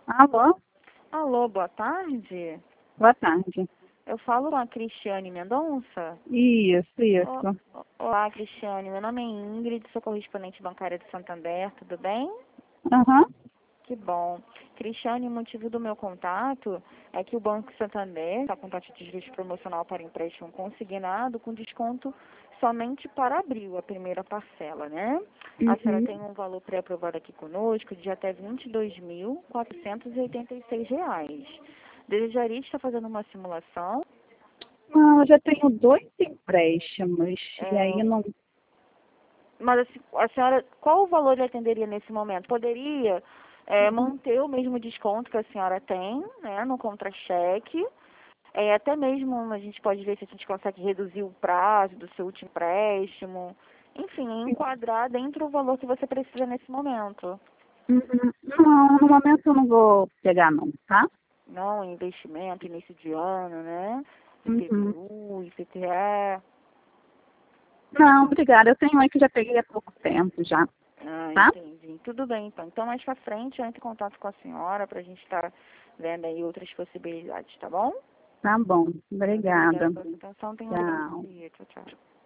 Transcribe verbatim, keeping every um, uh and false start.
Alô? Alô, boa tarde. Boa tarde. Eu falo com a Cristiane Mendonça. Isso, O- isso. o- Olá, Cristiane. Meu nome é Ingrid, sou correspondente bancária de Santander, tudo bem? Aham. Que bom. Cristiane, o motivo do meu contato é que o Banco Santander está com taxa de juros promocional para empréstimo consignado com desconto somente para abril, a primeira parcela, né? A senhora Uhum. tem um valor pré-aprovado aqui conosco de até vinte e dois mil, quatrocentos e oitenta e seis reais. Desejaria estar fazendo uma simulação? Não, eu já tenho dois empréstimos. E É, aí não. mas assim, a senhora, qual o valor lhe atenderia nesse momento? Poderia é, manter o mesmo desconto que a senhora tem, né, no contra-cheque. É, até mesmo a gente pode ver se a gente consegue reduzir o prazo do seu último empréstimo. Enfim, enquadrar dentro do valor que você precisa nesse momento. Uhum. Não, no momento eu não vou pegar não, tá? Não, investimento, início de ano, né? Uhum. I P T U, I P T E. Não, obrigada. Eu tenho aí que já peguei há pouco tempo já, Ah, tá? entendi. Tudo bem, então. Então, mais pra frente, eu entro em contato com a senhora pra gente estar vendo aí outras possibilidades, tá bom? Tá bom. Muito obrigada Obrigada. pela sua atenção. Tenha um bom Tchau. dia. Tchau, tchau.